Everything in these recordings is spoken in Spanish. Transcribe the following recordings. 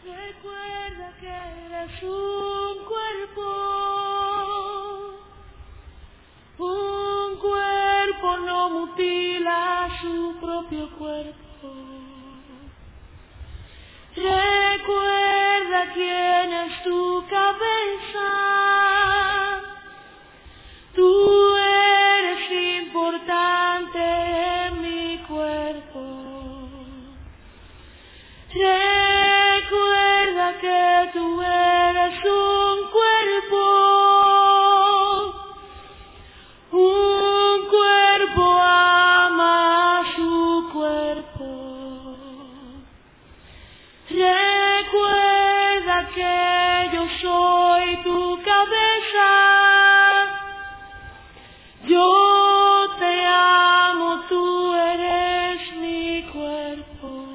Recuerda que eres un cuerpo no mutila su propio cuerpo. Recuerda quién es tu cabeza. Tú eres importante en mi cuerpo. Recuerda que tú eres un cuerpo ama a su cuerpo. Recuerda que yo soy tu cabeza. Yo te amo, tú eres mi cuerpo.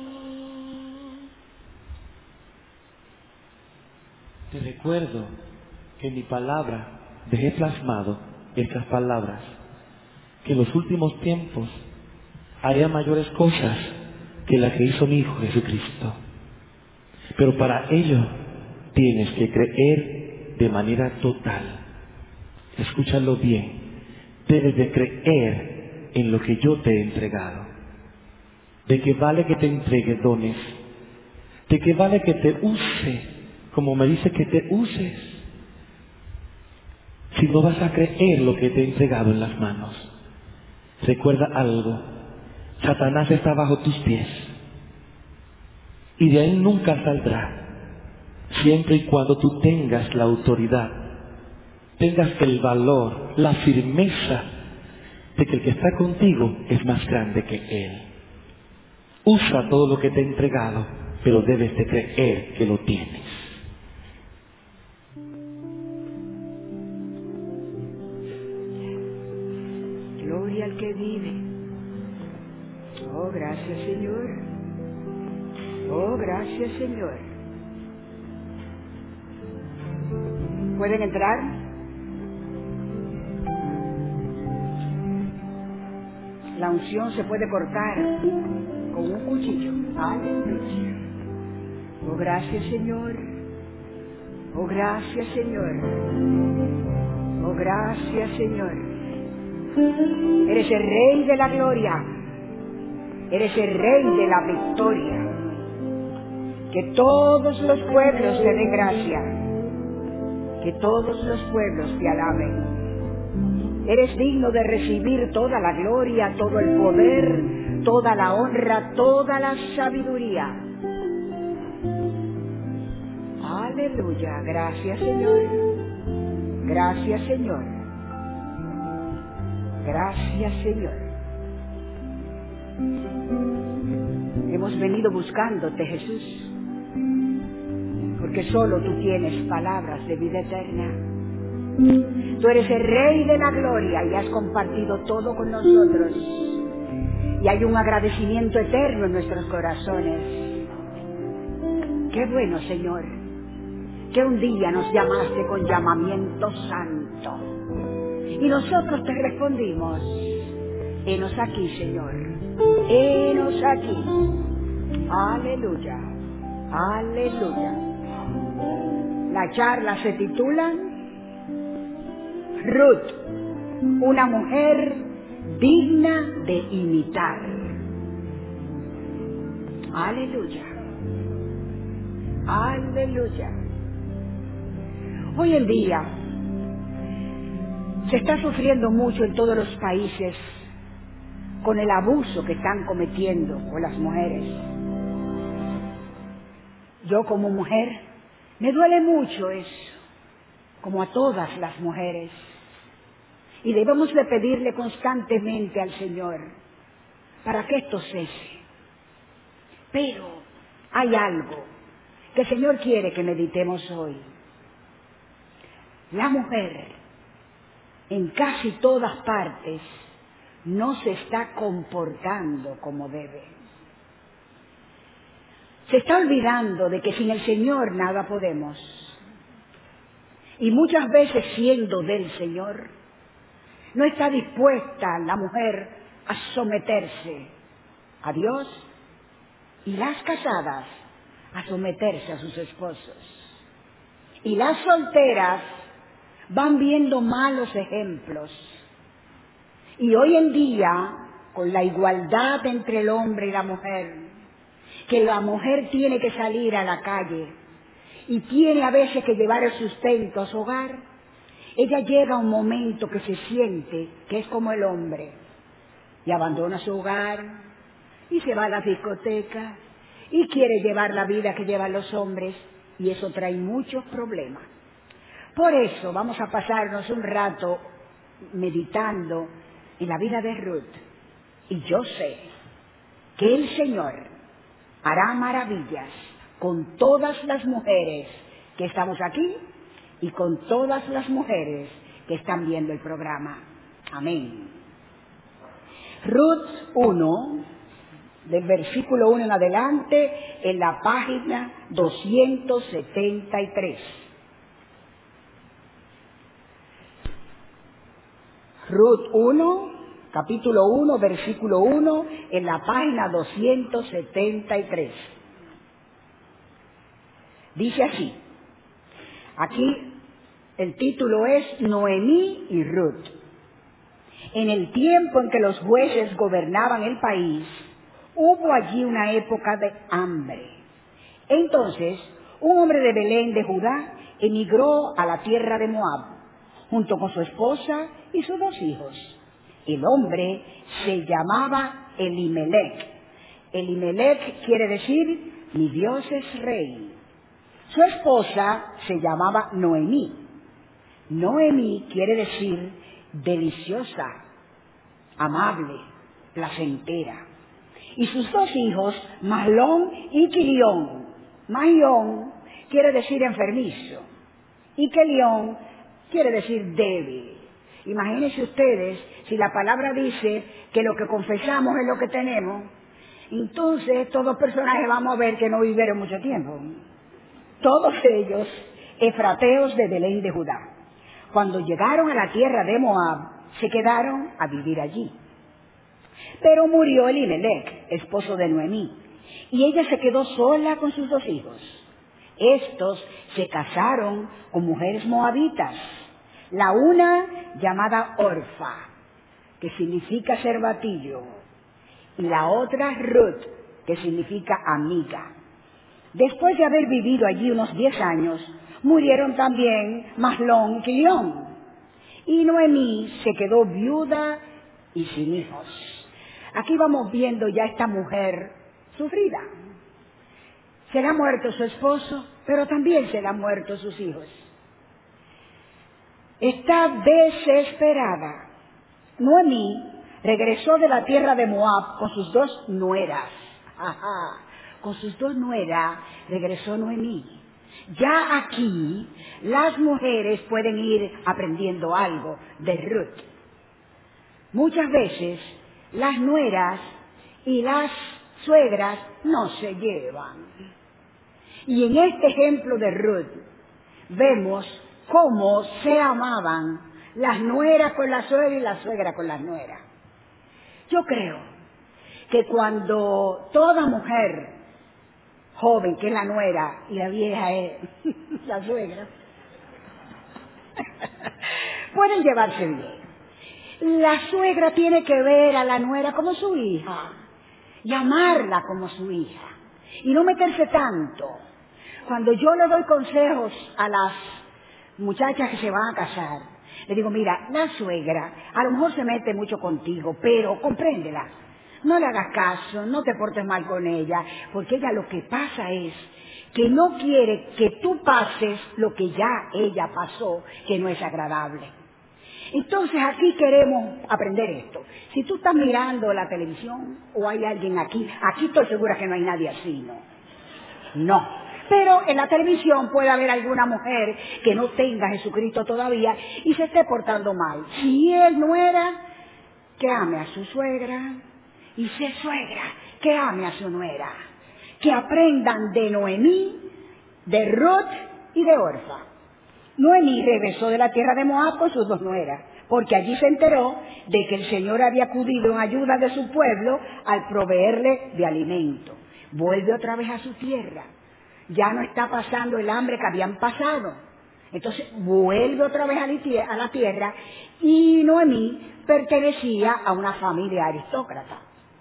Te recuerdo que en mi palabra dejé plasmado estas palabras, que en los últimos tiempos haré mayores cosas que las que hizo mi Hijo Jesucristo. Pero para ello tienes que creer de manera total. Escúchalo bien. Debes de creer en lo que yo te he entregado. De que vale que te entregue dones. De que vale que te use como me dice que te uses. Si no vas a creer lo que te he entregado en las manos. Recuerda algo. Satanás está bajo tus pies. Y de ahí nunca saldrá. Siempre y cuando tú tengas la autoridad, tengas el valor, la firmeza de que el que está contigo es más grande que él. Usa todo lo que te he entregado, pero debes de creer que lo tienes. Gloria al que vive. Oh, gracias, Señor. Oh, gracias, Señor. ¿Pueden entrar? La unción se puede cortar con un cuchillo. Aleluya. Oh, gracias, Señor. Oh, gracias, Señor. Oh, gracias, Señor. Eres el Rey de la gloria. Eres el Rey de la victoria. Que todos los pueblos te den gracia. Que todos los pueblos te alaben. Eres digno de recibir toda la gloria, todo el poder, toda la honra, toda la sabiduría. Aleluya. Gracias, Señor. Gracias, Señor. Gracias, Señor. Hemos venido buscándote, Jesús, porque solo tú tienes palabras de vida eterna. Tú eres el Rey de la gloria y has compartido todo con nosotros. Y hay un agradecimiento eterno en nuestros corazones. Qué bueno, Señor, que un día nos llamaste con llamamiento santo. Y nosotros te respondimos: henos aquí, Señor. Henos aquí. Aleluya. Aleluya. La charla se titula Ruth, una mujer digna de imitar. Aleluya. Aleluya. Hoy en día se está sufriendo mucho en todos los países con el abuso que están cometiendo con las mujeres. Yo como mujer me duele mucho eso, como a todas las mujeres. Y debemos de pedirle constantemente al Señor para que esto cese. Pero hay algo que el Señor quiere que meditemos hoy. La mujer en casi todas partes no se está comportando como debe. Se está olvidando de que sin el Señor nada podemos. Y muchas veces, siendo del Señor, no está dispuesta la mujer a someterse a Dios, y las casadas a someterse a sus esposos. Y las solteras van viendo malos ejemplos. Y hoy en día, con la igualdad entre el hombre y la mujer, que la mujer tiene que salir a la calle y tiene a veces que llevar el sustento a su hogar, ella llega a un momento que se siente que es como el hombre y abandona su hogar y se va a la discoteca y quiere llevar la vida que llevan los hombres, y eso trae muchos problemas. Por eso vamos a pasarnos un rato meditando en la vida de Ruth, y yo sé que el Señor hará maravillas con todas las mujeres que estamos aquí y con todas las mujeres que están viendo el programa. Amén. Ruth 1, del versículo 1 en adelante, en la página 273. Ruth 1, capítulo 1, versículo 1, en la página 273. Dice así, aquí el título es Noemí y Ruth. En el tiempo en que los jueces gobernaban el país, hubo allí una época de hambre. Entonces, un hombre de Belén de Judá emigró a la tierra de Moab, junto con su esposa y sus 2 hijos. El hombre se llamaba Elimelech. Elimelech quiere decir, mi Dios es rey. Su esposa se llamaba Noemí. Noemí quiere decir deliciosa, amable, placentera. Y sus 2 hijos, Mahlón y Quilión. Mahlón quiere decir enfermizo y Quilión quiere decir débil. Imagínense ustedes, si la palabra dice que lo que confesamos es lo que tenemos, entonces estos 2 personajes vamos a ver que no vivieron mucho tiempo. Todos ellos efrateos de Belén de Judá. Cuando llegaron a la tierra de Moab, se quedaron a vivir allí. Pero murió Elimelech, esposo de Noemí, y ella se quedó sola con sus 2 hijos. Estos se casaron con mujeres moabitas, la una llamada Orfa, que significa cervatillo, y la otra Ruth, que significa amiga. Después de haber vivido allí unos 10 años, murieron también Mahlón y Quilión, y Noemí se quedó viuda y sin hijos. Aquí vamos viendo ya esta mujer sufrida. Se le ha muerto su esposo, pero también se le han muerto sus hijos. Está desesperada. Noemí regresó de la tierra de Moab con sus 2 nueras. Con sus 2 nueras regresó Noemí. Ya aquí las mujeres pueden ir aprendiendo algo de Ruth. Muchas veces las nueras y las suegras no se llevan. Y en este ejemplo de Ruth vemos cómo se amaban las nueras con la suegra y la suegra con las nueras. Yo creo que cuando toda mujer joven, que es la nuera, y la vieja es la suegra, pueden llevarse bien. La suegra tiene que ver a la nuera como su hija y amarla como su hija y no meterse tanto. Cuando yo le doy consejos a las muchachas que se van a casar, le digo, mira, la suegra a lo mejor se mete mucho contigo, pero compréndela. No le hagas caso, no te portes mal con ella, porque ella lo que pasa es que no quiere que tú pases lo que ya ella pasó, que no es agradable. Entonces aquí queremos aprender esto. Si tú estás mirando la televisión o hay alguien aquí estoy segura que no hay nadie así, ¿no? No. Pero en la televisión puede haber alguna mujer que no tenga a Jesucristo todavía y se esté portando mal. Si él no era, que ame a su suegra, y si es suegra, que ame a su nuera. Que aprendan de Noemí, de Ruth y de Orfa. Noemí regresó de la tierra de Moab con sus 2 nueras, porque allí se enteró de que el Señor había acudido en ayuda de su pueblo al proveerle de alimento. Vuelve otra vez a su tierra. ya no está pasando el hambre que habían pasado. Entonces vuelve otra vez a la tierra, y Noemí pertenecía a una familia aristócrata.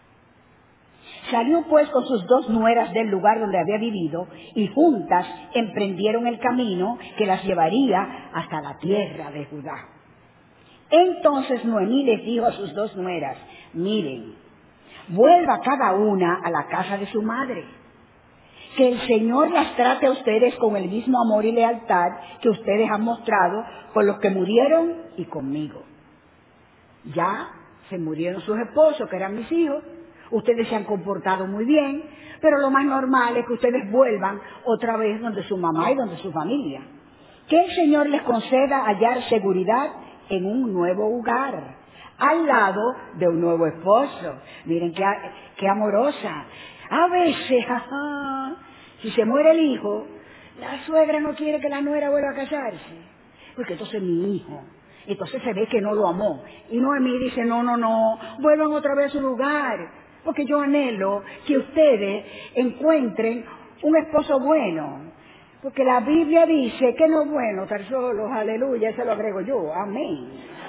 Salió pues con sus 2 nueras del lugar donde había vivido, y juntas emprendieron el camino que las llevaría hasta la tierra de Judá. Entonces Noemí les dijo a sus 2 nueras: miren, vuelva cada una a la casa de su madre. Que el Señor las trate a ustedes con el mismo amor y lealtad que ustedes han mostrado con los que murieron y conmigo. Ya se murieron sus esposos, que eran mis hijos. Ustedes se han comportado muy bien, pero lo más normal es que ustedes vuelvan otra vez donde su mamá y donde su familia. Que el Señor les conceda hallar seguridad en un nuevo hogar, al lado de un nuevo esposo. Miren qué amorosa. A veces, si se muere el hijo, la suegra no quiere que la nuera vuelva a casarse, porque entonces mi hijo, entonces se ve que no lo amó. Y Noemí dice: no, vuelvan otra vez a su lugar, porque yo anhelo que ustedes encuentren un esposo bueno, porque la Biblia dice que no es bueno estar solos. Aleluya, eso lo agrego yo, amén.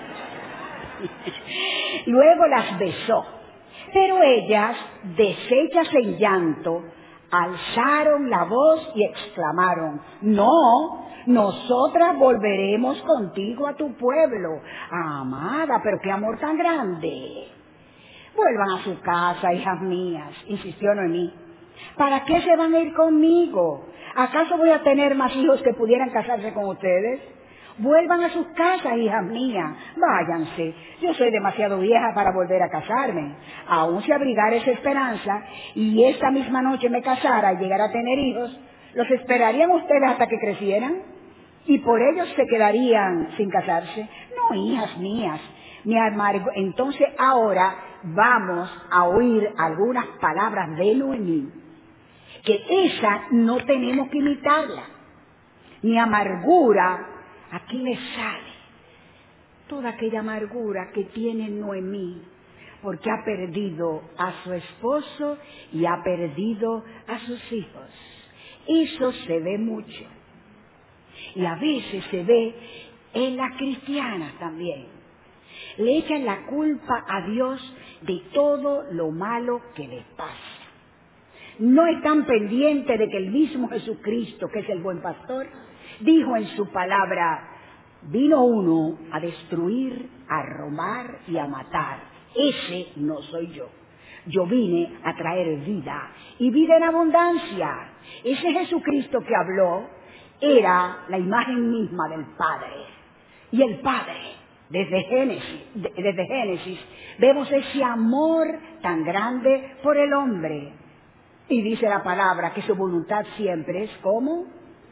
Luego las besó, pero ellas, deshechas en llanto, alzaron la voz y exclamaron: no, nosotras volveremos contigo a tu pueblo. Amada, pero qué amor tan grande. Vuelvan a su casa, hijas mías, insistió Noemí. ¿Para qué se van a ir conmigo? ¿Acaso voy a tener más hijos que pudieran casarse con ustedes? Vuelvan a sus casas, hijas mías, váyanse. Yo soy demasiado vieja para volver a casarme. Aún si abrigara esa esperanza y esta misma noche me casara y llegara a tener hijos, ¿los esperarían ustedes hasta que crecieran? ¿Y por ellos se quedarían sin casarse? No, hijas mías, me amargo. Entonces ahora vamos a oír algunas palabras de Noemí, que esa no tenemos que imitarla. Mi amargura, aquí le sale toda aquella amargura que tiene Noemí, porque ha perdido a su esposo y ha perdido a sus hijos. Eso se ve mucho. Y a veces se ve en las cristianas también. Le echan la culpa a Dios de todo lo malo que les pasa. No están pendientes de que el mismo Jesucristo, que es el buen pastor, dijo en su palabra: vino uno a destruir, a robar y a matar. Ese no soy yo. Yo vine a traer vida, y vida en abundancia. Ese Jesucristo que habló era la imagen misma del Padre. Y el Padre, desde Génesis, vemos ese amor tan grande por el hombre. Y dice la palabra que su voluntad siempre es como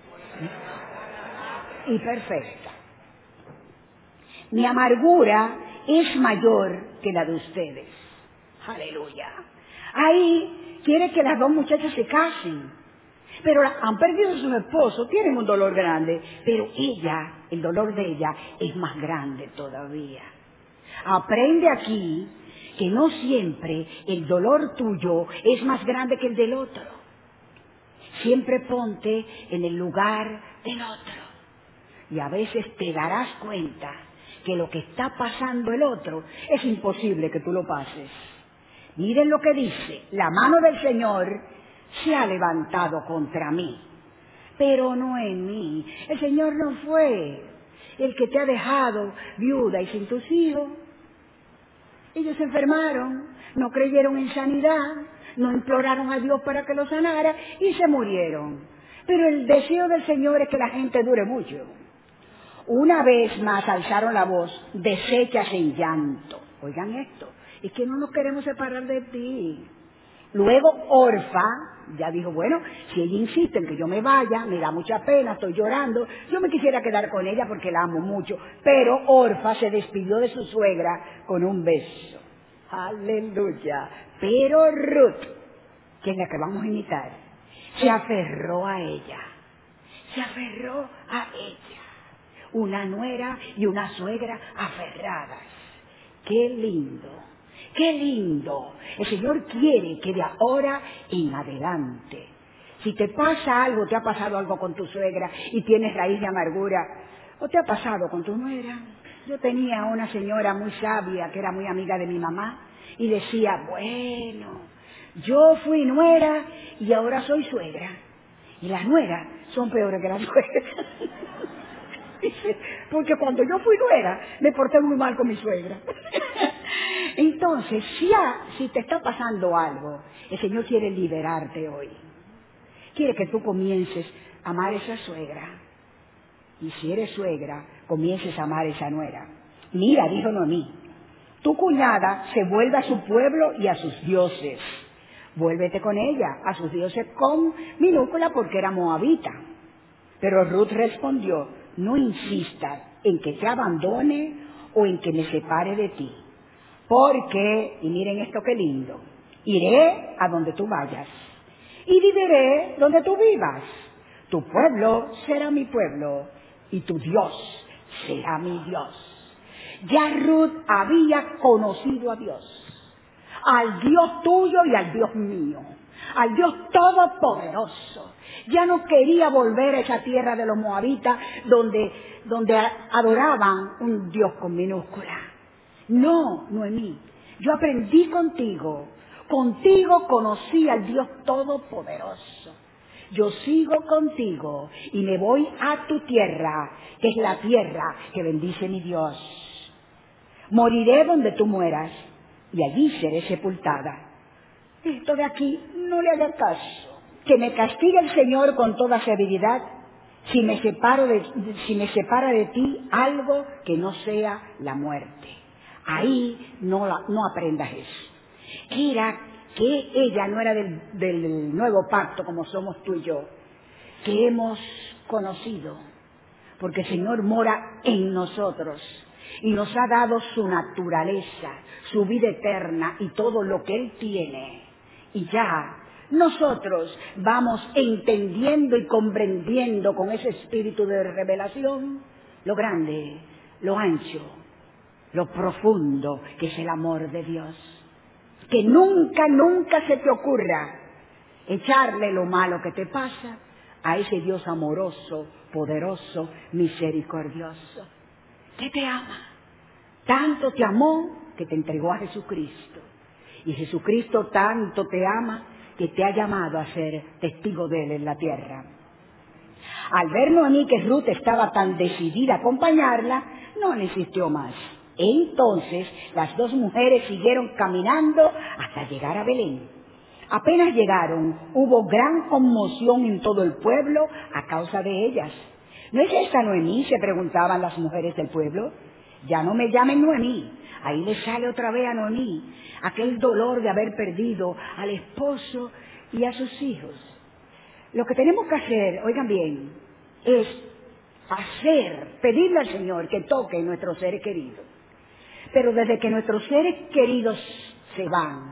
y perfecta. Mi amargura es mayor que la de ustedes. Aleluya. Ahí quiere que las 2 muchachas se casen, pero han perdido a sus esposos, tienen un dolor grande, pero ella, el dolor de ella es más grande todavía. Aprende aquí que no siempre el dolor tuyo es más grande que el del otro. Siempre ponte en el lugar del otro. Y a veces te darás cuenta que lo que está pasando el otro es imposible que tú lo pases. Miren lo que dice: la mano del Señor se ha levantado contra mí, pero no en mí. El Señor no fue el que te ha dejado viuda y sin tus hijos. Ellos se enfermaron, no creyeron en sanidad, no imploraron a Dios para que los sanara y se murieron. Pero el deseo del Señor es que la gente dure mucho. Una vez más alzaron la voz, deshechas en llanto. Oigan esto, es que no nos queremos separar de ti. Luego Orfa ya dijo: bueno, si ella insiste en que yo me vaya, me da mucha pena, estoy llorando, yo me quisiera quedar con ella porque la amo mucho. Pero Orfa se despidió de su suegra con un beso. Aleluya. Pero Ruth, que es la que vamos a imitar, se aferró a ella. Se aferró a ella. Una nuera y una suegra aferradas. ¡Qué lindo! ¡Qué lindo! El Señor quiere que de ahora en adelante Si te pasa algo, te ha pasado algo con tu suegra y tienes raíz de amargura, o te ha pasado con tu nuera. Yo tenía una señora muy sabia que era muy amiga de mi mamá y decía, bueno, yo fui nuera y ahora soy suegra. Y las nueras son peores que las suegras. Dice, porque cuando yo fui nuera me porté muy mal con mi suegra. Entonces, si te está pasando algo, el Señor quiere liberarte hoy. Quiere que tú comiences a amar a esa suegra. Y si eres suegra, comiences a amar a esa nuera. Mira, dijo Noemí, tu cuñada se vuelve a su pueblo y a sus dioses. Vuélvete con ella, a sus dioses con minúscula porque era moabita. Pero Ruth respondió, no insistas en que te abandone o en que me separe de ti. Porque, y miren esto qué lindo, iré a donde tú vayas y viviré donde tú vivas. Tu pueblo será mi pueblo y tu Dios será mi Dios. Ya Ruth había conocido a Dios, al Dios tuyo y al Dios mío, al Dios todopoderoso. Ya no quería volver a esa tierra de los moabitas donde adoraban un Dios con minúscula. No, Noemí, yo aprendí contigo conocí al Dios todopoderoso. Yo sigo contigo y me voy a tu tierra, que es la tierra que bendice mi Dios. Moriré donde tú mueras y allí seré sepultada. Esto de aquí no le haga caso. Que me castigue el Señor con toda severidad si me separa de ti algo que no sea la muerte. Ahí no aprendas eso. Que ella no era del nuevo pacto como somos tú y yo, que hemos conocido, porque el Señor mora en nosotros y nos ha dado su naturaleza, su vida eterna y todo lo que Él tiene. Y ya nosotros vamos entendiendo y comprendiendo con ese espíritu de revelación lo grande, lo ancho, lo profundo que es el amor de Dios. Que nunca, nunca se te ocurra echarle lo malo que te pasa a ese Dios amoroso, poderoso, misericordioso, que te ama. Tanto te amó que te entregó a Jesucristo. Y Jesucristo tanto te ama que te ha llamado a ser testigo de Él en la tierra. Al ver Noemí que Ruth estaba tan decidida a acompañarla, no le insistió más. Entonces las dos mujeres siguieron caminando hasta llegar a Belén. Apenas llegaron, hubo gran conmoción en todo el pueblo a causa de ellas. ¿No es esta Noemí?, se preguntaban las mujeres del pueblo. Ya no me llamen Noemí. Ahí le sale otra vez a Noemí aquel dolor de haber perdido al esposo y a sus hijos. Lo que tenemos que hacer, oigan bien, es pedirle al Señor que toque nuestros seres queridos. Pero desde que nuestros seres queridos se van,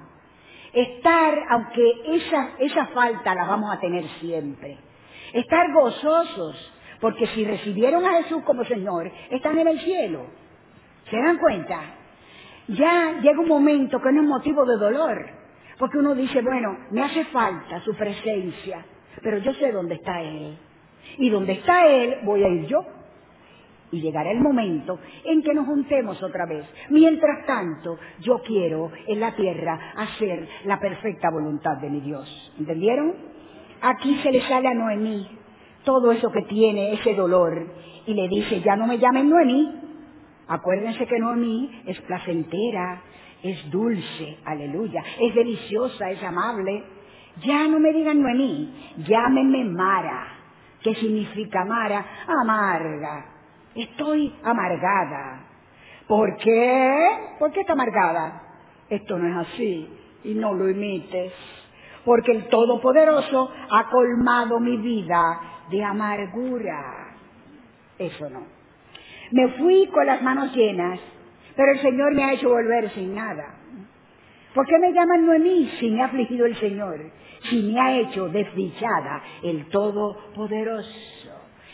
aunque esa falta la vamos a tener siempre, estar gozosos, porque si recibieron a Jesús como Señor, están en el cielo. ¿Se dan cuenta? Ya llega un momento que no es motivo de dolor, porque uno dice, bueno, me hace falta su presencia, pero yo sé dónde está Él. Y donde está Él, voy a ir yo. Y llegará el momento en que nos juntemos otra vez. Mientras tanto, yo quiero en la tierra hacer la perfecta voluntad de mi Dios. ¿Entendieron? Aquí se le sale a Noemí todo eso que tiene, ese dolor, y le dice, ya no me llamen Noemí. Acuérdense que Noemí es placentera, es dulce, aleluya, es deliciosa, es amable. Ya no me digan Noemí, llámenme Mara. ¿Qué significa Mara? Amarga. Estoy amargada. ¿Por qué? ¿Por qué está amargada? Esto no es así, y no lo imites. Porque el Todopoderoso ha colmado mi vida de amargura. Eso no. Me fui con las manos llenas, pero el Señor me ha hecho volver sin nada. ¿Por qué me llaman Noemí si me ha afligido el Señor? Si me ha hecho desdichada el Todopoderoso.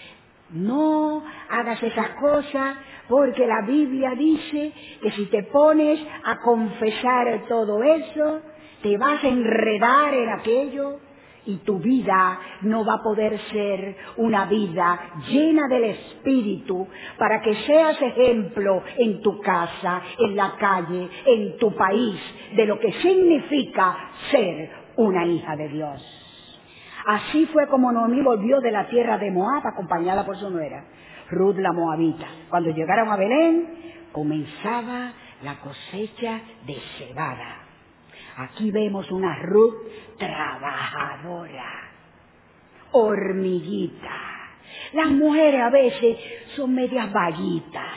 No hagas esas cosas, porque la Biblia dice que si te pones a confesar todo eso, te vas a enredar en aquello Y tu vida no va a poder ser una vida llena del Espíritu para que seas ejemplo en tu casa, en la calle, en tu país, de lo que significa ser una hija de Dios. Así fue como Noemí volvió de la tierra de Moab acompañada por su nuera, Ruth la Moabita. Cuando llegaron a Belén, comenzaba la cosecha de cebada. Aquí vemos una Ruth trabajadora, hormiguita. Las mujeres a veces son medias vaguitas.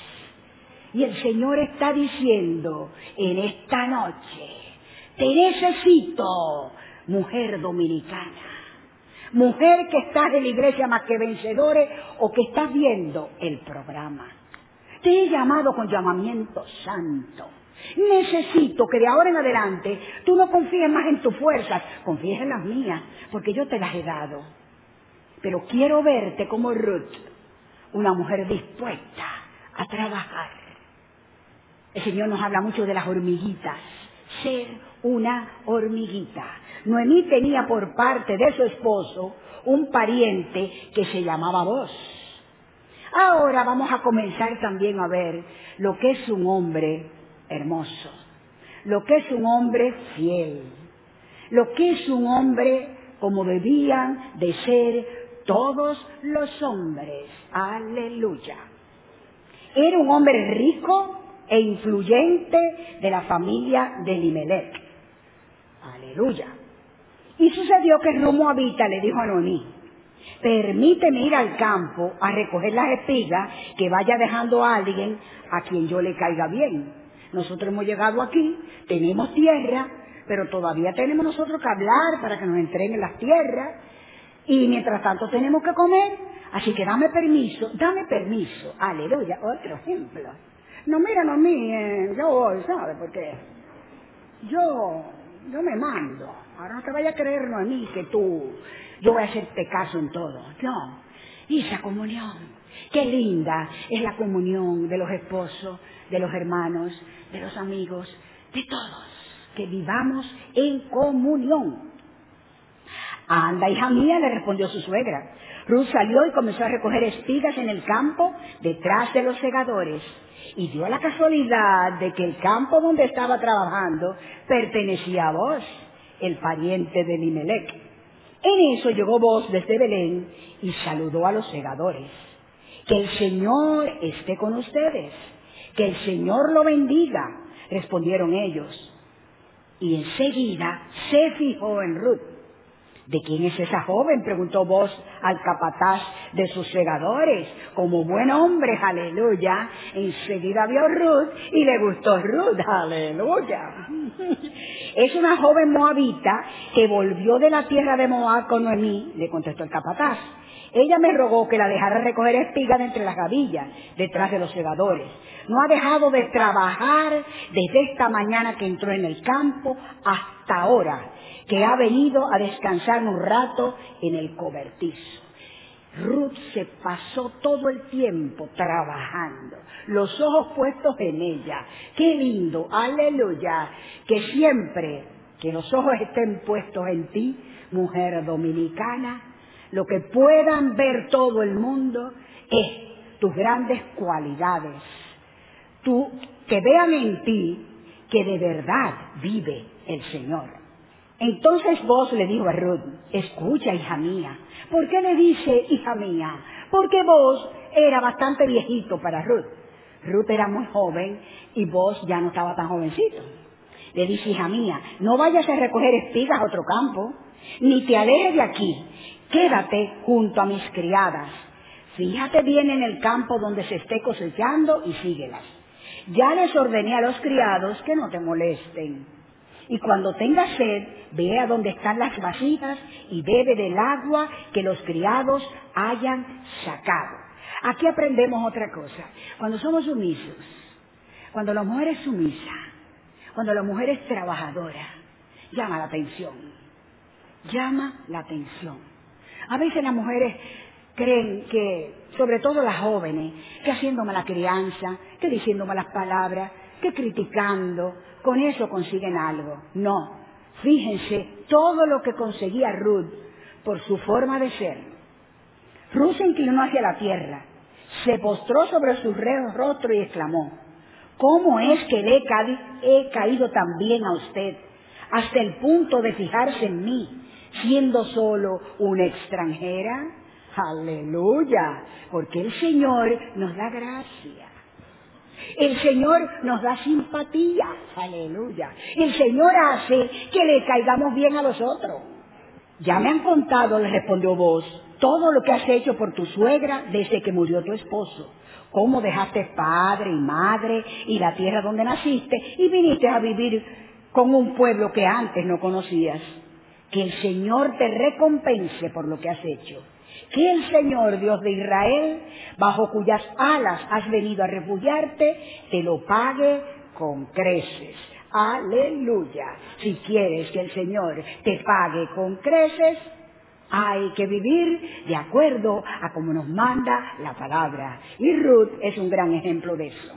Y el Señor está diciendo en esta noche, te necesito, mujer dominicana. Mujer que estás en la iglesia Más que Vencedores o que estás viendo el programa. Te he llamado con llamamiento santo. Necesito que de ahora en adelante tú no confíes más en tus fuerzas, confíes en las mías, porque yo te las he dado. Pero quiero verte como Ruth, una mujer dispuesta a trabajar. El Señor nos habla mucho de las hormiguitas, ser una hormiguita. Noemí tenía por parte de su esposo un pariente que se llamaba Boaz. Ahora vamos a comenzar también a ver lo que es un hombre hermoso, lo que es un hombre fiel, lo que es un hombre como debían de ser todos los hombres. Aleluya. Era un hombre rico e influyente de la familia de Elimelech. Aleluya. Y sucedió que Ruth Moabita le dijo a Noemí, permíteme ir al campo a recoger las espigas que vaya dejando a alguien a quien yo le caiga bien. Nosotros hemos llegado aquí, tenemos tierra, pero todavía tenemos nosotros que hablar para que nos entreguen las tierras. Y mientras tanto tenemos que comer, así que dame permiso, aleluya, otro ejemplo. No, mira, no a mí, yo voy, ¿sabes? Porque yo me mando. Ahora no te vayas a creer, no a mí, que yo voy a hacerte caso en todo. No, y esa comunión, qué linda es la comunión de los esposos, de los hermanos, de los amigos, de todos, que vivamos en comunión. Anda, hija mía, le respondió su suegra. Ruth salió y comenzó a recoger espigas en el campo detrás de los segadores. Y dio la casualidad de que el campo donde estaba trabajando pertenecía a Boaz, el pariente de Elimelech. En eso llegó Boaz desde Belén y saludó a los segadores. Que el Señor esté con ustedes, que el Señor lo bendiga, respondieron ellos. Y enseguida se fijó en Ruth. ¿De quién es esa joven?, preguntó Boaz al capataz de sus segadores. Como buen hombre, aleluya, enseguida vio Ruth y le gustó Ruth, aleluya. Es una joven moabita que volvió de la tierra de Moab con Noemí, le contestó el capataz. Ella me rogó que la dejara recoger espigas de entre las gavillas, detrás de los segadores. No ha dejado de trabajar desde esta mañana que entró en el campo hasta ahora, que ha venido a descansar un rato en el cobertizo. Ruth se pasó todo el tiempo trabajando, los ojos puestos en ella. ¡Qué lindo! ¡Aleluya! Que siempre que los ojos estén puestos en ti, mujer dominicana, lo que puedan ver todo el mundo es tus grandes cualidades. Que vean en ti que de verdad vive el Señor. Entonces Boaz le dijo a Ruth, escucha, hija mía. ¿Por qué le dice hija mía? Porque Boaz era bastante viejito para Ruth. Ruth era muy joven y Boaz ya no estaba tan jovencito. Le dice, hija mía, no vayas a recoger espigas a otro campo, ni te alejes de aquí. Quédate junto a mis criadas. Fíjate bien en el campo donde se esté cosechando y síguelas. Ya les ordené a los criados que no te molesten. Y cuando tengas sed, ve a donde están las vasijas y bebe del agua que los criados hayan sacado. Aquí aprendemos otra cosa. Cuando somos sumisos, cuando la mujer es sumisa, cuando la mujer es trabajadora, llama la atención. Llama la atención. A veces las mujeres creen que, sobre todo las jóvenes, que haciendo mala crianza, que diciendo malas palabras, que criticando, con eso consiguen algo. No, Fíjense todo lo que conseguía Ruth por su forma de ser. Ruth se inclinó hacia la tierra, se postró sobre su rostro y exclamó: ¿cómo es que le he caído tan bien a usted, hasta el punto de fijarse en mí, siendo solo una extranjera? ¡Aleluya! Porque el Señor nos da gracia. El Señor nos da simpatía. ¡Aleluya! El Señor hace que le caigamos bien a los otros. Ya me han contado, le respondió Booz, todo lo que has hecho por tu suegra desde que murió tu esposo. Cómo dejaste padre y madre y la tierra donde naciste y viniste a vivir con un pueblo que antes no conocías. Que el Señor te recompense por lo que has hecho. Que el Señor, Dios de Israel, bajo cuyas alas has venido a refugiarte, te lo pague con creces. ¡Aleluya! Si quieres que el Señor te pague con creces, hay que vivir de acuerdo a como nos manda la palabra. Y Ruth es un gran ejemplo de eso.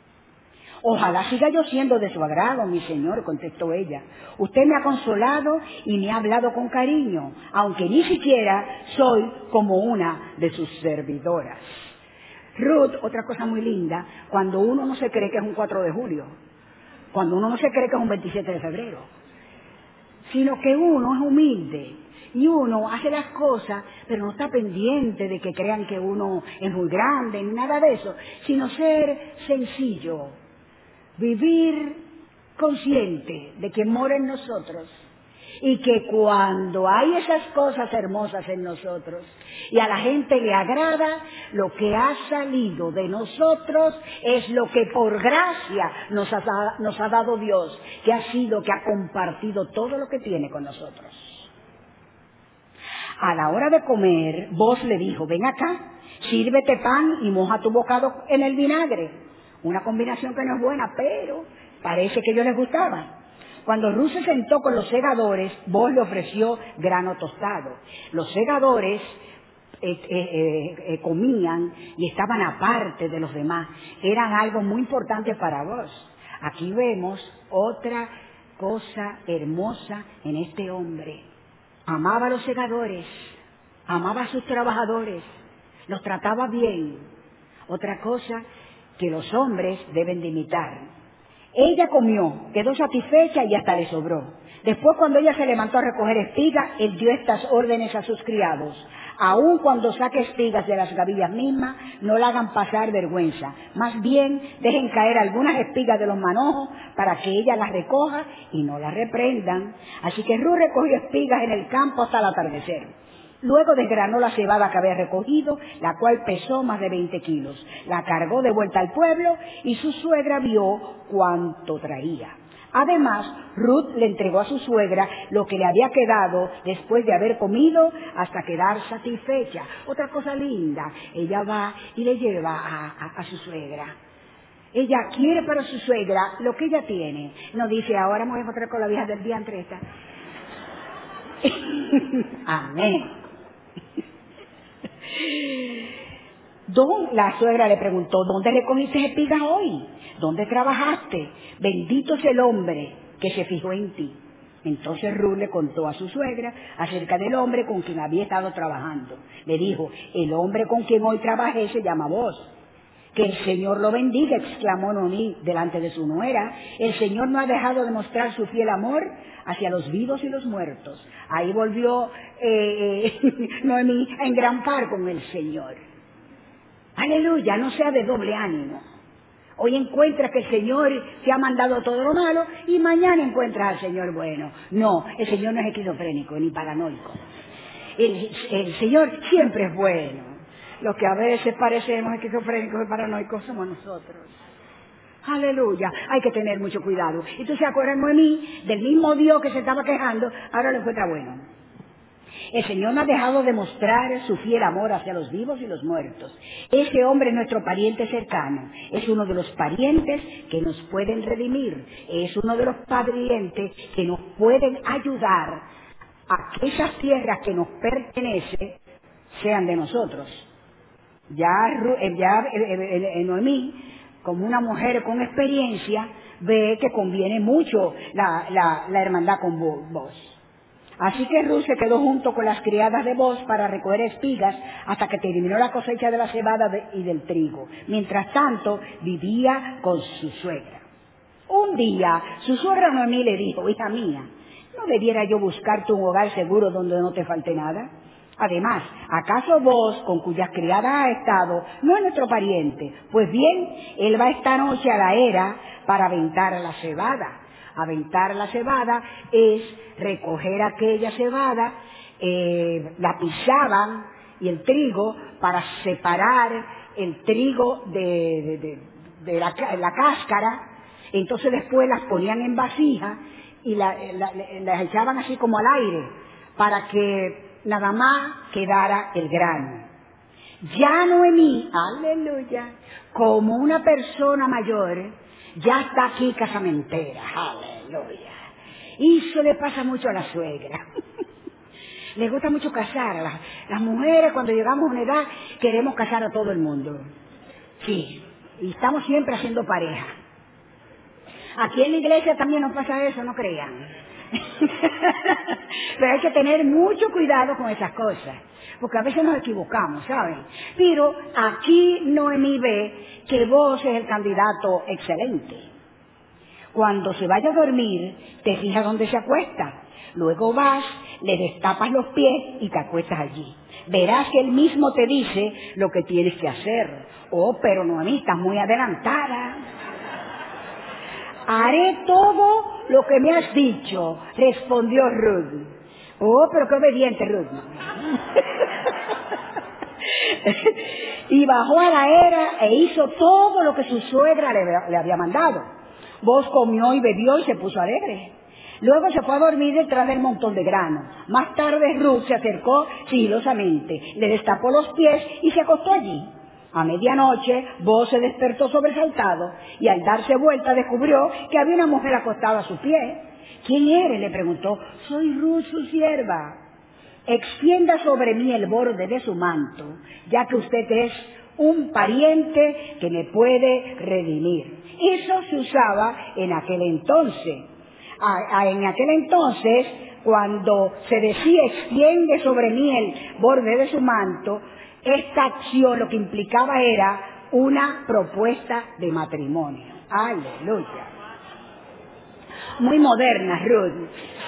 Ojalá siga yo siendo de su agrado, mi señor, contestó ella. Usted me ha consolado y me ha hablado con cariño, aunque ni siquiera soy como una de sus servidoras. Ruth, otra cosa muy linda, cuando uno no se cree que es un 4 de julio, cuando uno no se cree que es un 27 de febrero, sino que uno es humilde y uno hace las cosas, pero no está pendiente de que crean que uno es muy grande ni nada de eso, sino ser sencillo, vivir consciente de que mora en nosotros y que cuando hay esas cosas hermosas en nosotros y a la gente le agrada, lo que ha salido de nosotros es lo que por gracia nos ha dado Dios, que ha sido que ha compartido todo lo que tiene con nosotros. A la hora de comer, Booz le dijo: ven acá, sírvete pan y moja tu bocado en el vinagre. Una combinación que no es buena, pero parece que a ellos les gustaba. Cuando Ruth se sentó con los segadores, Booz le ofreció grano tostado. Los segadores comían y estaban aparte de los demás. Eran algo muy importante para Booz. Aquí vemos otra cosa hermosa en este hombre. Amaba a los segadores, amaba a sus trabajadores, los trataba bien. Otra cosa que los hombres deben de imitar. Ella comió, quedó satisfecha y hasta le sobró. Después, cuando ella se levantó a recoger espigas, él dio estas órdenes a sus criados: aun cuando saque espigas de las gavillas mismas, no la hagan pasar vergüenza. Más bien, dejen caer algunas espigas de los manojos para que ella las recoja y no las reprendan. Así que Ruth recogió espigas en el campo hasta el atardecer. Luego desgranó la cebada que había recogido, la cual pesó más de 20 kilos. La cargó de vuelta al pueblo y su suegra vio cuánto traía. Además, Ruth le entregó a su suegra lo que le había quedado después de haber comido hasta quedar satisfecha. Otra cosa linda, ella va y le lleva a su suegra. Ella quiere para su suegra lo que ella tiene. No dice: ahora me voy a encontrar con la vieja del día entre esta. Amén. La suegra le preguntó: ¿dónde recogiste espigas hoy? ¿Dónde trabajaste? Bendito es el hombre que se fijó en ti. Entonces Ruth le contó a su suegra acerca del hombre con quien había estado trabajando. Le dijo: el hombre con quien hoy trabajé se llama Booz. Que el Señor lo bendiga, exclamó Noemí delante de su nuera. El Señor no ha dejado de mostrar su fiel amor hacia los vivos y los muertos. Ahí volvió Noemí a engrampar con el Señor. Aleluya, no sea de doble ánimo. Hoy encuentras que el Señor te ha mandado todo lo malo y mañana encuentras al Señor bueno. No, el Señor no es esquizofrénico ni paranoico. El Señor siempre es bueno. Los que a veces parecemos esquizofrénicos y paranoicos somos nosotros. Aleluya, hay que tener mucho cuidado. Y tú se acuerdas, Noemí, del mismo Dios que se estaba quejando, ahora lo encuentra bueno. El Señor no ha dejado de mostrar su fiel amor hacia los vivos y los muertos. Ese hombre es nuestro pariente cercano. Es uno de los parientes que nos pueden redimir. Es uno de los parientes que nos pueden ayudar a que esas tierras que nos pertenecen sean de nosotros. Ya Noemí, como una mujer con experiencia, ve que conviene mucho la hermandad con vos. Así que Ruth se quedó junto con las criadas de Boaz para recoger espigas hasta que terminó la cosecha de la cebada y del trigo. Mientras tanto, vivía con su suegra. Un día, su suegra Noemí le dijo: hija mía, ¿no debiera yo buscarte un hogar seguro donde no te falte nada? Además, ¿acaso vos, con cuyas criadas has estado, no es nuestro pariente? Pues bien, él va esta noche a la era para aventar la cebada. Aventar la cebada es recoger aquella cebada, la pisaban y el trigo para separar el trigo de la cáscara. Entonces después las ponían en vasija y las echaban así como al aire para que nada más quedara el grano. Ya Noemí, aleluya, como una persona mayor, ya está aquí casamentera, aleluya. Y eso le pasa mucho a la suegra. Les gusta mucho casar a las mujeres. Cuando llegamos a una edad queremos casar a todo el mundo. Sí, y estamos siempre haciendo pareja. Aquí en la iglesia también nos pasa eso, no crean. Pero hay que tener mucho cuidado con esas cosas, porque a veces nos equivocamos, ¿saben? Pero aquí Noemí ve que vos es el candidato excelente. Cuando se vaya a dormir, te fijas dónde se acuesta. Luego vas, le destapas los pies y te acuestas allí. Verás que él mismo te dice lo que tienes que hacer. Oh, pero Noemí, estás muy adelantada. Haré todo lo que me has dicho, respondió Ruth. Oh, pero qué obediente Ruth. Y bajó a la era e hizo todo lo que su suegra le había mandado. Boaz comió y bebió y se puso alegre. Luego se fue a dormir detrás del montón de grano. Más tarde Ruth se acercó sigilosamente, le destapó los pies y se acostó allí. A medianoche, Boaz se despertó sobresaltado y al darse vuelta descubrió que había una mujer acostada a su pie. ¿Quién eres?, le preguntó. Soy Ruth, su sierva. Extienda sobre mí el borde de su manto, ya que usted es un pariente que me puede redimir. Eso se usaba en aquel entonces. En aquel entonces, cuando se decía extiende sobre mí el borde de su manto, esta acción lo que implicaba era una propuesta de matrimonio. ¡Aleluya! Muy moderna, Ruth.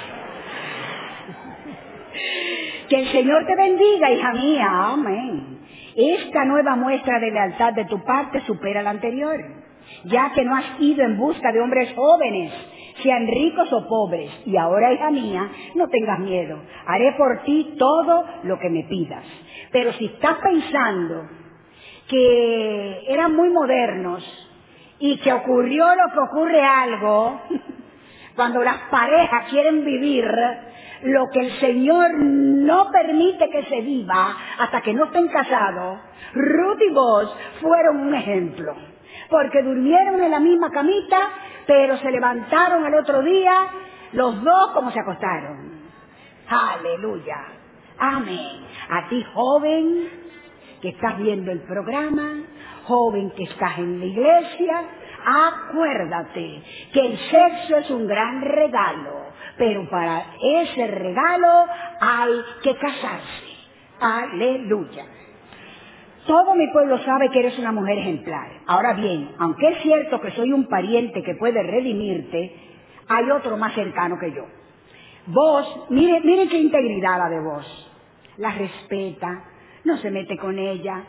Que el Señor te bendiga, hija mía. Amén. Esta nueva muestra de lealtad de tu parte supera la anterior, ya que no has ido en busca de hombres jóvenes, sean ricos o pobres. Y ahora, hija mía, no tengas miedo. Haré por ti todo lo que me pidas. Pero si estás pensando que eran muy modernos y que ocurrió lo que ocurre algo, cuando las parejas quieren vivir lo que el Señor no permite que se viva hasta que no estén casados, Ruth y Boaz fueron un ejemplo. Porque durmieron en la misma camita, pero se levantaron al otro día los dos como se acostaron. ¡Aleluya! Amén. A ti, joven, que estás viendo el programa, joven que estás en la iglesia, acuérdate que el sexo es un gran regalo, pero para ese regalo hay que casarse. ¡Aleluya! Todo mi pueblo sabe que eres una mujer ejemplar. Ahora bien, aunque es cierto que soy un pariente que puede redimirte, hay otro más cercano que yo. Vos, miren qué integridad la de vos. La respeta, no se mete con ella.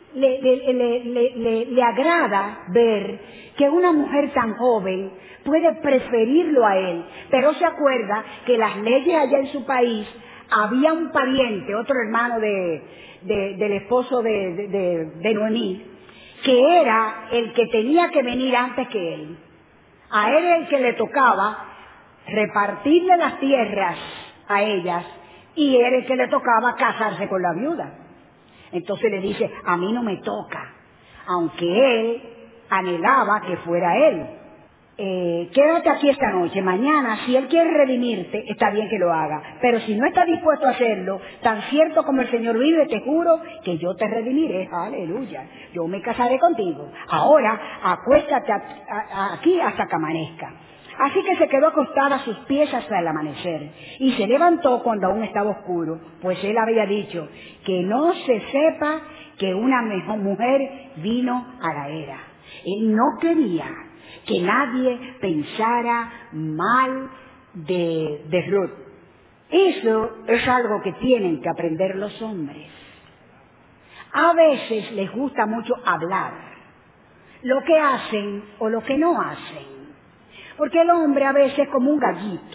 Le agrada ver que una mujer tan joven puede preferirlo a él, pero se acuerda que las leyes allá en su país, había un pariente, otro hermano del esposo de Noemí, que era el que tenía que venir antes que él. A él era el que le tocaba repartirle las tierras a ellas y era el que le tocaba casarse con la viuda. Entonces le dice, a mí no me toca, aunque él anhelaba que fuera él. quédate aquí esta noche, mañana, si él quiere redimirte, está bien que lo haga, pero si no está dispuesto a hacerlo, tan cierto como el Señor vive, te juro que yo te redimiré, aleluya, yo me casaré contigo, ahora acuéstate aquí hasta que amanezca. Así que se quedó acostada a sus pies hasta el amanecer, y se levantó cuando aún estaba oscuro, pues él había dicho, que no se sepa que una mujer vino a la era. Él no quería que nadie pensara mal de Ruth. Eso es algo que tienen que aprender los hombres. A veces les gusta mucho hablar lo que hacen o lo que no hacen. Porque el hombre a veces es como un gallito.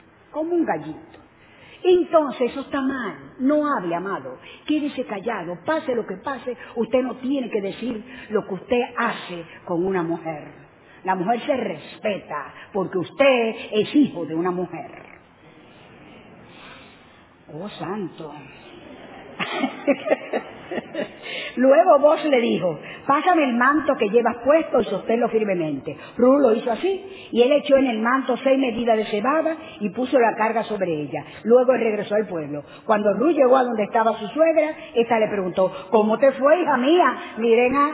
Entonces eso está mal. No hable, amado. Quédese callado. Pase lo que pase, usted no tiene que decir lo que usted hace con una mujer. La mujer se respeta porque usted es hijo de una mujer. Oh, santo. Luego Boaz le dijo, pásame el manto que llevas puesto y sosténlo firmemente. Ruth lo hizo así, y él echó en el manto 6 medidas de cebada y puso la carga sobre ella. Luego él regresó al pueblo. Cuando Ruth llegó a donde estaba su suegra, ésta le preguntó, ¿cómo te fue, hija mía? Miren a...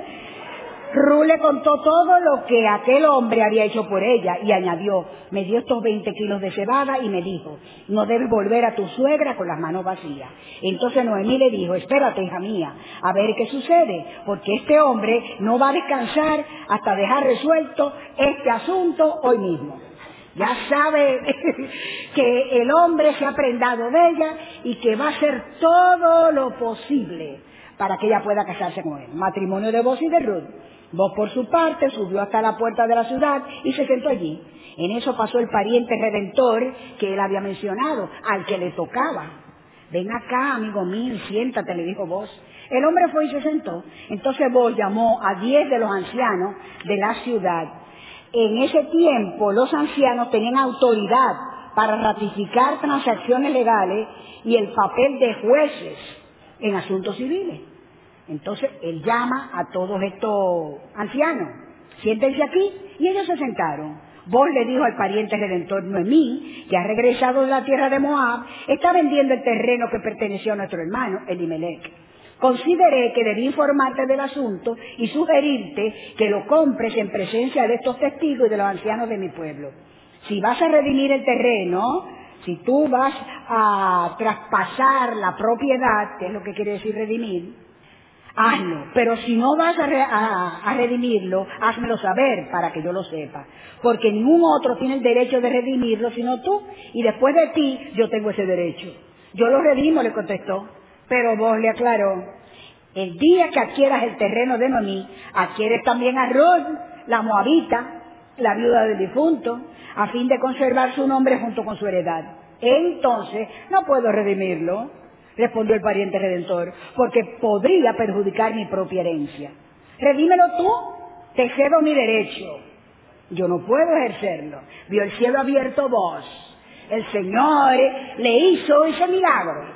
Ruth le contó todo lo que aquel hombre había hecho por ella y añadió, me dio estos 20 kilos de cebada y me dijo, no debes volver a tu suegra con las manos vacías. Entonces Noemí le dijo, espérate, hija mía, a ver qué sucede, porque este hombre no va a descansar hasta dejar resuelto este asunto hoy mismo. Ya sabe que el hombre se ha prendado de ella y que va a hacer todo lo posible para que ella pueda casarse con él. Matrimonio de Boaz y de Ruth. Boaz por su parte subió hasta la puerta de la ciudad y se sentó allí. En eso pasó el pariente redentor que él había mencionado, al que le tocaba. Ven acá, amigo mío, y siéntate, le dijo Boaz. El hombre fue y se sentó. Entonces Boaz llamó a 10 de los ancianos de la ciudad. En ese tiempo los ancianos tenían autoridad para ratificar transacciones legales y el papel de jueces en asuntos civiles. Entonces él llama a todos estos ancianos, siéntense aquí, y ellos se sentaron. Boaz le dijo al pariente redentor, Noemí, que ha regresado de la tierra de Moab, está vendiendo el terreno que perteneció a nuestro hermano Elimelech. Consideré que debí informarte del asunto y sugerirte que lo compres en presencia de estos testigos y de los ancianos de mi pueblo. Si vas a redimir el terreno, si tú vas a traspasar la propiedad, que es lo que quiere decir redimir, hazlo, pero si no vas a redimirlo, házmelo saber para que yo lo sepa, porque ningún otro tiene el derecho de redimirlo sino tú, y después de ti yo tengo ese derecho. Yo lo redimo, le contestó, pero Boaz le aclaró, el día que adquieras el terreno de Noemí, adquieres también a Ruth, la moabita, la viuda del difunto, a fin de conservar su nombre junto con su heredad. Entonces no puedo redimirlo, respondió el pariente redentor, porque podría perjudicar mi propia herencia. Redímelo tú, te cedo mi derecho. Yo no puedo ejercerlo. Vio el cielo abierto Boaz. El Señor le hizo ese milagro.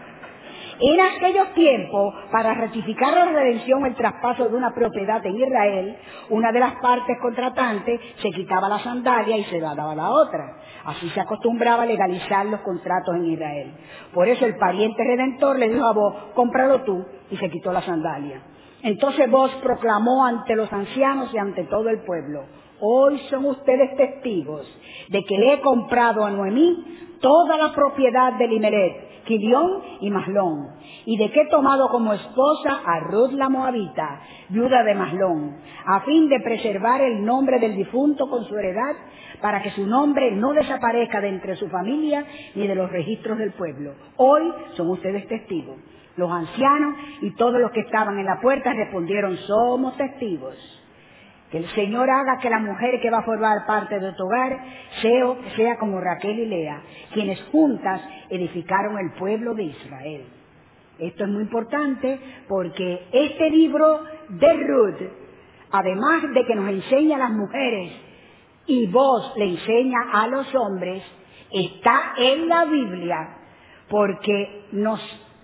En aquellos tiempos, para ratificar la redención o el traspaso de una propiedad en Israel, una de las partes contratantes se quitaba la sandalia y se la daba a la otra. Así se acostumbraba a legalizar los contratos en Israel. Por eso el pariente redentor le dijo a Boaz, cómpralo tú, y se quitó la sandalia. Entonces Boaz proclamó ante los ancianos y ante todo el pueblo, hoy son ustedes testigos de que le he comprado a Noemí toda la propiedad de Elimelech, Quilión y Mahlón, y de que he tomado como esposa a Ruth la moabita, viuda de Mahlón, a fin de preservar el nombre del difunto con su heredad, para que su nombre no desaparezca de entre su familia ni de los registros del pueblo. Hoy son ustedes testigos. Los ancianos y todos los que estaban en la puerta respondieron, somos testigos. Que el Señor haga que la mujer que va a formar parte de tu hogar sea como Raquel y Lea, quienes juntas edificaron el pueblo de Israel. Esto es muy importante porque este libro de Ruth, además de que nos enseña a las mujeres y Boaz le enseña a los hombres, está en la Biblia porque nos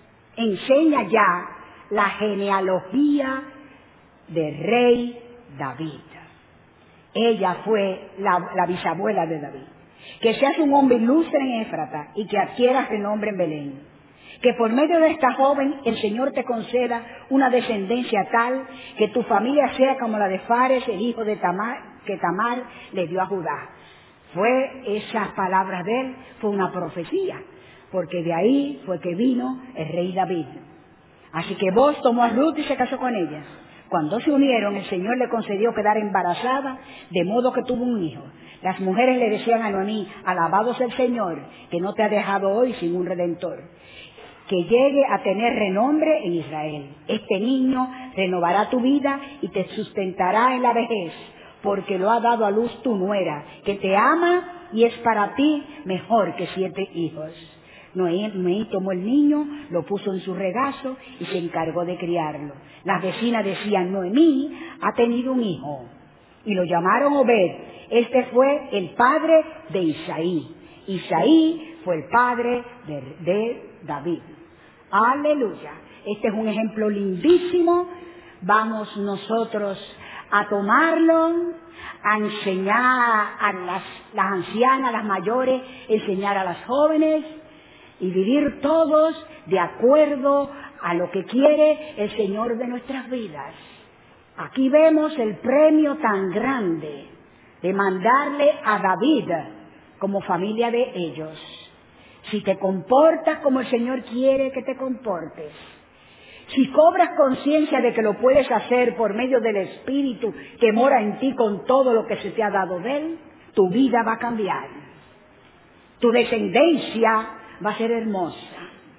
enseña ya la genealogía del rey David. Ella fue la bisabuela de David. Que seas un hombre ilustre en Éfrata y que adquieras renombre en Belén. Que por medio de esta joven el Señor te conceda una descendencia tal que tu familia sea como la de Fares, el hijo de Tamar, que Tamar le dio a Judá. Esas palabras de él, fue una profecía, porque de ahí fue que vino el rey David. Así que Booz tomó a Ruth y se casó con ella. Cuando se unieron, el Señor le concedió quedar embarazada, de modo que tuvo un hijo. Las mujeres le decían a Noemí: alabado sea el Señor, que no te ha dejado hoy sin un redentor, que llegue a tener renombre en Israel. Este niño renovará tu vida y te sustentará en la vejez, porque lo ha dado a luz tu nuera, que te ama y es para ti mejor que 7 hijos. Noemí tomó el niño, lo puso en su regazo y se encargó de criarlo. Las vecinas decían: Noemí ha tenido un hijo. Y lo llamaron Obed. Este fue el padre de Isaí. Isaí fue el padre de David. Aleluya. Este es un ejemplo lindísimo. Vamos nosotros a tomarlo, a enseñar a las ancianas, a las mayores, enseñar a las jóvenes y vivir todos de acuerdo a lo que quiere el Señor de nuestras vidas. Aquí vemos el premio tan grande de mandarle a David como familia de ellos. Si te comportas como el Señor quiere que te comportes, si cobras conciencia de que lo puedes hacer por medio del Espíritu que mora en ti con todo lo que se te ha dado de Él, tu vida va a cambiar. Tu descendencia va a ser hermosa.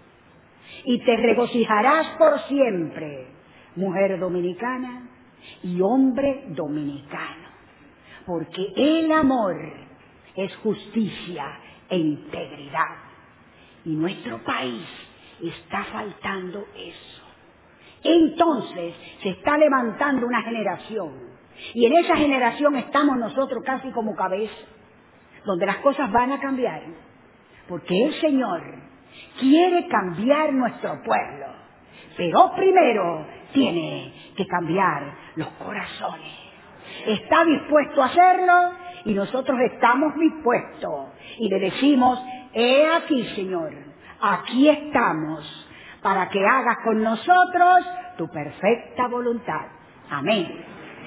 Y te regocijarás por siempre, mujer dominicana y hombre dominicano. Porque el amor es justicia e integridad. Y nuestro país está faltando eso. Entonces se está levantando una generación, y en esa generación estamos nosotros casi como cabeza, donde las cosas van a cambiar, porque el Señor quiere cambiar nuestro pueblo, pero primero tiene que cambiar los corazones. Está dispuesto a hacerlo y nosotros estamos dispuestos y le decimos: he aquí, Señor, aquí estamos, para que hagas con nosotros tu perfecta voluntad. Amén.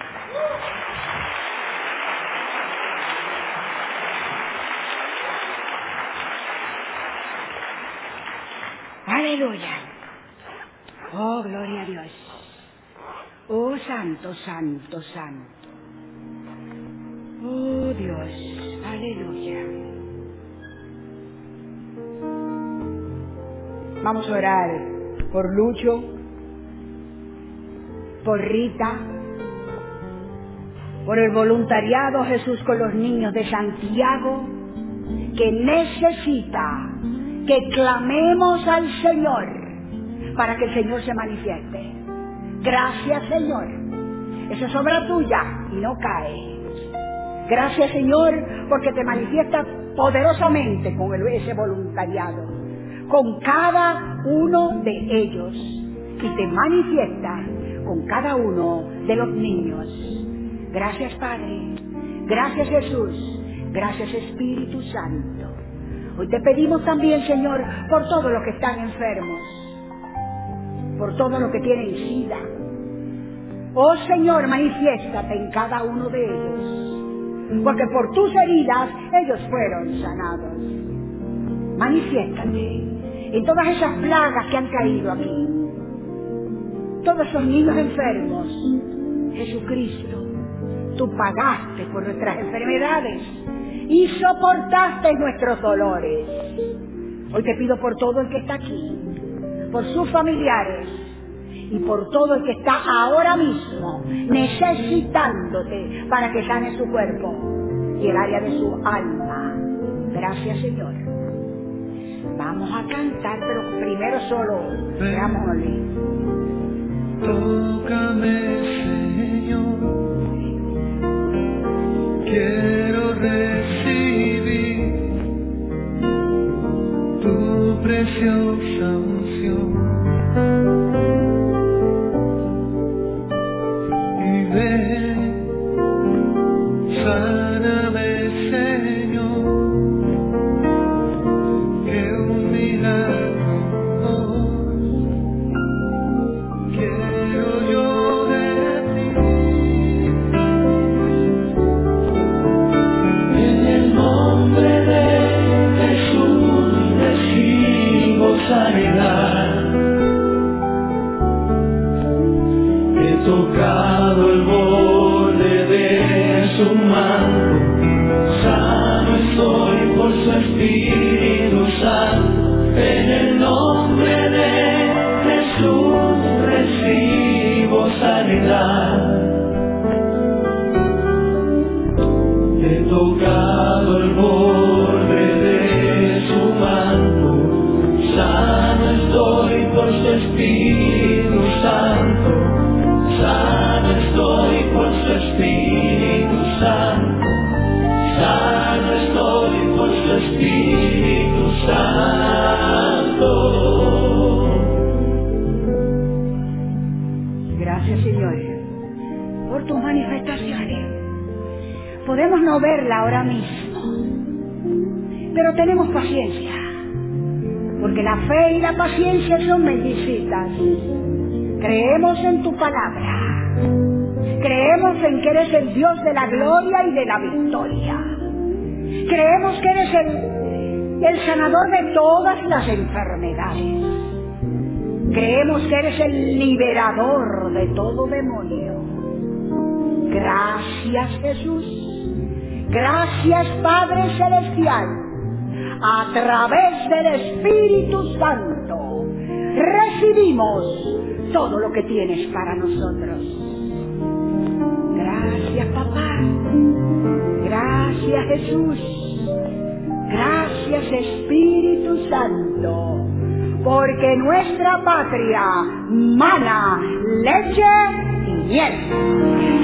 Aleluya. Oh, gloria a Dios. Oh, santo, santo, santo. Oh, Dios. Aleluya. Vamos a orar por Lucho, por Rita, por el voluntariado Jesús con los niños de Santiago, que necesita que clamemos al Señor para que el Señor se manifieste. Gracias, Señor. Esa es obra tuya y no cae. Gracias, Señor, porque te manifiestas poderosamente con ese voluntariado, con cada uno de ellos, y te manifiesta con cada uno de los niños. Gracias, Padre. Gracias, Jesús. Gracias, Espíritu Santo. Hoy te pedimos también, Señor, por todos los que están enfermos, por todos los que tienen sida. Oh, Señor, manifiéstate en cada uno de ellos, porque por tus heridas ellos fueron sanados. Manifiéstate en todas esas plagas que han caído aquí, todos esos niños enfermos. Jesucristo, tú pagaste por nuestras enfermedades y soportaste nuestros dolores. Hoy te pido por todo el que está aquí, por sus familiares y por todo el que está ahora mismo necesitándote para que sane su cuerpo y el área de su alma. Gracias, Señor. Vamos a cantar, pero primero solo veámosle. Tócame, Señor, quiero recibir tu preciosa unción y ven tocado el borde de su manto, sano estoy por su Espíritu Santo, en el nombre de Jesús recibo sanidad. He tocado el borde de su manto, sano estoy por su Espíritu Santo, sano estoy por su Espíritu Santo, sano estoy por su Espíritu Santo. Gracias, Señor, por tus manifestaciones. Podemos no verla ahora mismo, pero tenemos paciencia, porque la fe y la paciencia son bendecidas. Creemos en tu palabra, creemos en que eres el Dios de la gloria y de la victoria, creemos que eres el sanador de todas las enfermedades, creemos que eres el liberador de todo demonio. Gracias, Jesús. Gracias, Padre Celestial. A través del Espíritu Santo recibimos todo lo que tienes para nosotros. Gracias, Papá. Gracias, Jesús. Gracias, Espíritu Santo. Porque nuestra patria mana leche y miel.